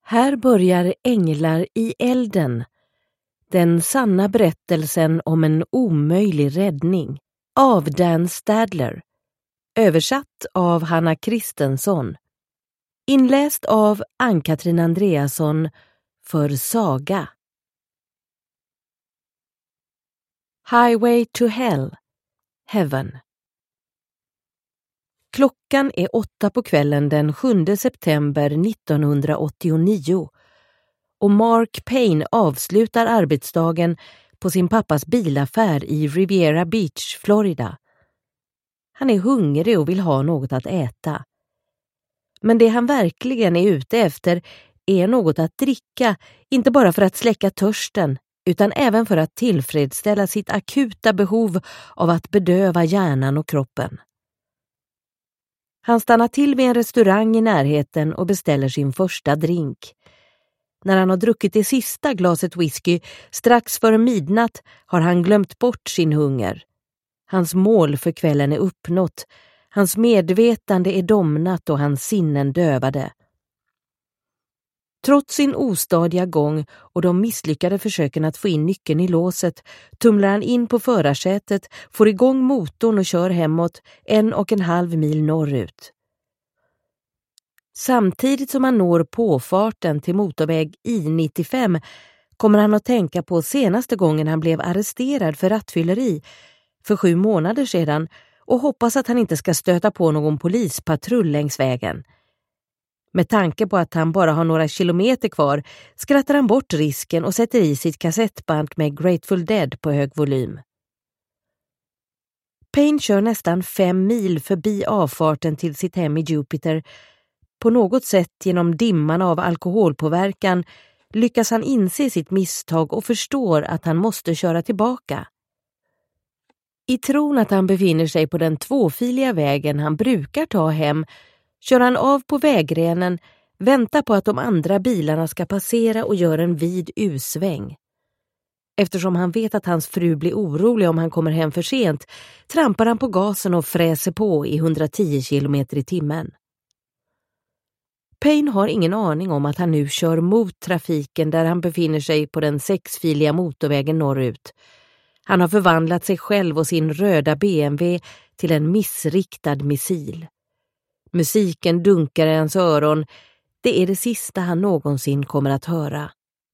Här börjar Änglar i elden, den sanna berättelsen om en omöjlig räddning, av Dan Stadler, översatt av Hanna Kristensson, inläst av Ann-Katrin Andreasson för Saga. Highway to Hell, Heaven. Klockan är 8 på kvällen den 7 september 1989 och Mark Payne avslutar arbetsdagen på sin pappas bilaffär i Riviera Beach, Florida. Han är hungrig och vill ha något att äta. Men det han verkligen är ute efter är något att dricka, inte bara för att släcka törsten, utan även för att tillfredsställa sitt akuta behov av att bedöva hjärnan och kroppen. Han stannar till vid en restaurang i närheten och beställer sin första drink. När han har druckit det sista glaset whisky strax före midnatt har han glömt bort sin hunger. Hans mål för kvällen är uppnått. Hans medvetande är domnat och hans sinnen dövade. Trots sin ostadiga gång och de misslyckade försöken att få in nyckeln i låset tumlar han in på förarsätet, får igång motorn och kör hemåt 1,5 mil norrut. Samtidigt som han når påfarten till motorväg I-95 kommer han att tänka på senaste gången han blev arresterad för rattfylleri för 7 månader sedan och hoppas att han inte ska stöta på någon polispatrull längs vägen. Med tanke på att han bara har några kilometer kvar skrattar han bort risken och sätter i sitt kassettband med Grateful Dead på hög volym. Payne kör nästan 5 mil förbi avfarten till sitt hem i Jupiter. På något sätt genom dimman av alkoholpåverkan lyckas han inse sitt misstag och förstår att han måste köra tillbaka. I tron att han befinner sig på den 2-filiga vägen han brukar ta hem kör han av på vägrenen, väntar på att de andra bilarna ska passera och gör en vid U-sväng. Eftersom han vet att hans fru blir orolig om han kommer hem för sent trampar han på gasen och fräser på i 110 km i timmen. Payne har ingen aning om att han nu kör mot trafiken där han befinner sig på den 6-filiga motorvägen norrut. Han har förvandlat sig själv och sin röda BMW till en missriktad missil. Musiken dunkar i hans öron. Det är det sista han någonsin kommer att höra.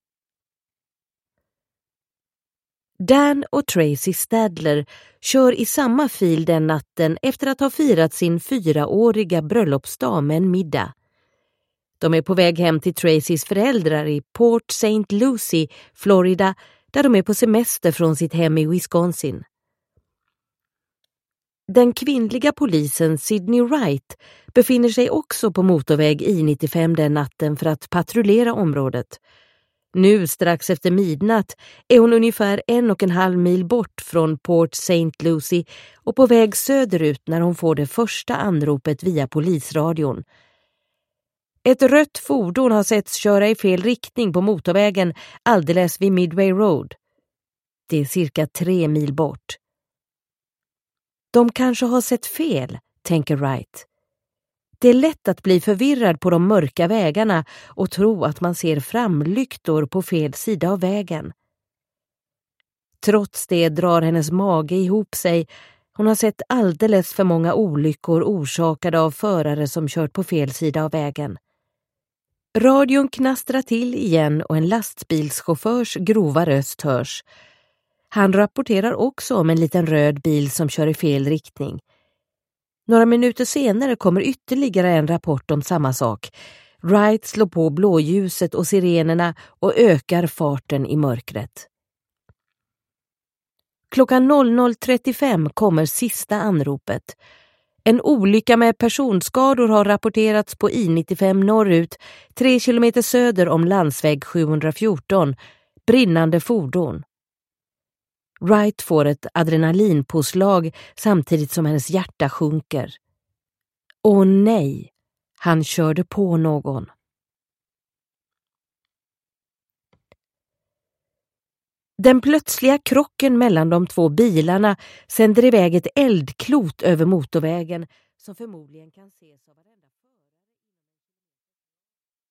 Dan och Tracy Stadler kör i samma fil den natten efter att ha firat sin 4-åriga bröllopsdag med en middag. De är på väg hem till Tracys föräldrar i Port St. Lucie, Florida, där de är på semester från sitt hem i Wisconsin. Den kvinnliga polisen Sydney Wright befinner sig också på motorväg I-95 den natten för att patrullera området. Nu strax efter midnatt är hon ungefär 1,5 mil bort från Port St. Lucie och på väg söderut när hon får det första anropet via polisradion. Ett rött fordon har setts köra i fel riktning på motorvägen alldeles vid Midway Road. Det är cirka 3 mil bort. De kanske har sett fel, tänker Wright. Det är lätt att bli förvirrad på de mörka vägarna och tro att man ser framlyktor på fel sida av vägen. Trots det drar hennes mage ihop sig. Hon har sett alldeles för många olyckor orsakade av förare som kört på fel sida av vägen. Radion knastrar till igen och en lastbilschaufförs grova röst hörs. Han rapporterar också om en liten röd bil som kör i fel riktning. Några minuter senare kommer ytterligare en rapport om samma sak. Wright slår på blåljuset och sirenerna och ökar farten i mörkret. Klockan 00.35 kommer sista anropet. En olycka med personskador har rapporterats på I-95 norrut, 3 kilometer söder om landsväg 714. Brinnande fordon. Wright får ett adrenalinpåslag samtidigt som hennes hjärta sjunker. Åh nej, han körde på någon. Den plötsliga krocken mellan de 2 bilarna sänder iväg ett eldklot över motorvägen som förmodligen kan ses av varenda